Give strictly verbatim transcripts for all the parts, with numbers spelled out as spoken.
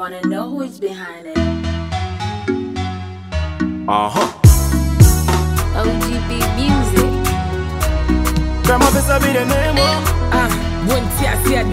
wanna know who's behind it. Uh-huh. O G B Music. Come up and be the name of. Ah, one tear, see a Yeah,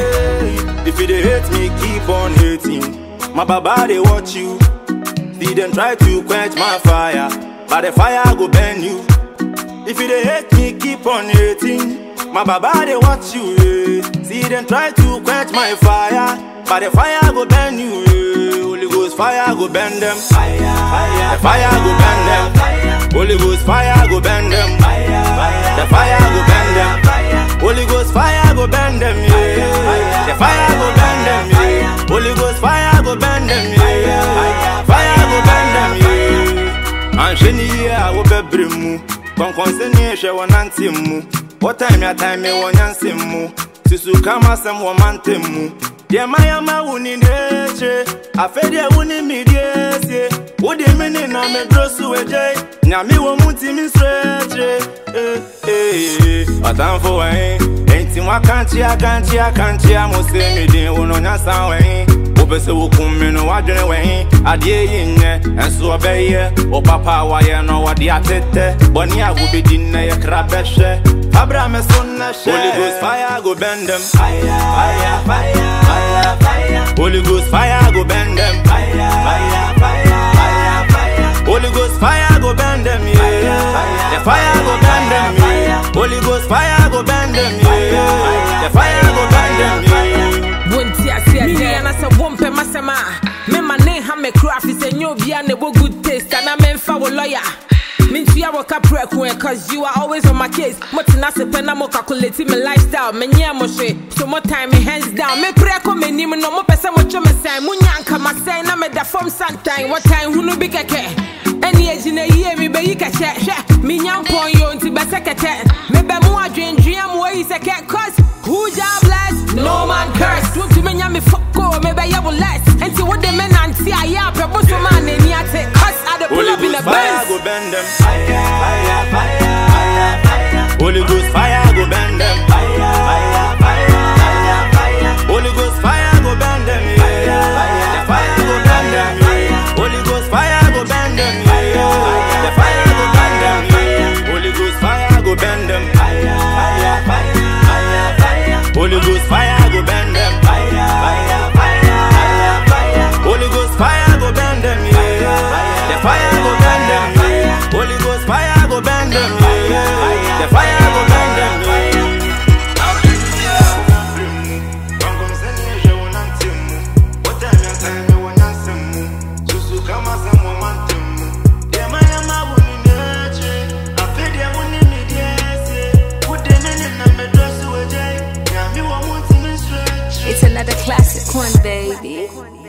daddy. if you dey hate me, keep on hating. My baba they watch you. See them try to quench my fire, but the fire go burn you. If you dey hate me, keep on hating. My baba they watch you. Yeah. See them try to quench my fire, but the fire go burn you. Yeah. Holy Ghost fire go burn them. Fire, fire, the fire go burn them. Fire. Holy Ghost fire go burn them. Fire, fire, the fire go burn them. Fire. Holy Ghost fire go burn them. Yeah. The fire go burn them. Yeah. Holy Ghost fire go burn them. Yeah. Fire go burn them. Yeah. And sheni yeah wo bebremu. Konkonse she wonante mu. What time ya time me wonyanse mu. Sisu kama sem wo mantemu. De maya ma wuni neche. Afede wuni midiesie. Wodi mini na me drosu eje. Nyami wo muti mi stretch. Eh eh. Atamfo wen. Enti wakanchi akanchi akanchi amose mi din wono nyansa wen. Obese wo kummi no wadwene wen. Ade yinye enso obeye. O papa wa ye no wade atete. Boni agobedi na ye krabehwe. Abra me sunna she. Holy Ghost fire go bend them. Fire, fire, fire, fire, fire. Holy Ghost fire go bend them. Fire, fire, fire, fire, fire. Holy Ghost fire go bend them. Yeah. The fire go bend them. Yeah. Holy Ghost fire go bend them. Yeah. The fire go bend them. Yeah. One tear, see a daddy. And I said, one pe masema. Me my name have me craft. It's a new beer and a good taste. And I'm in for a lawyer. Mean to your capre cause you are always on my case. Motina se pena mo calculating my lifestyle. Menya mo she. So more time me hands down. Me pray ko me ni me no mo pesa mo chome say. Munyanka ma say na me da form sometime. What time who no be keke. Any age in a year me be you catch. Me nyam pon yo nti be sekete. Me be mo adwen dream way is a cat cause who job bless no man curse. Don't you me nyam me fuck go me be you less. And see what the men anti I ya pe bo so man any ate cause I dey pull up in the fire go bend them. Fire, fire, fire, fire, fire. Holy Ghost fire go bend them. Fire, fire, fire, fire, fire. Holy Ghost fire go bend them. Yeah. The fire go bend them. Yeah. Holy Ghost fire go bend them. Yeah. The fire go bend them. Yeah. Holy Ghost fire go bend them. Fire, fire, fire, fire, fire. Holy Ghost fire go bend them. Fire, fire, fire, fire, fire. Holy Ghost fire go bend them. Yeah. The fire go bend them. Holy Ghost fire go bend them, yeah. The fire go bend them, yeah. It's another classic one, baby.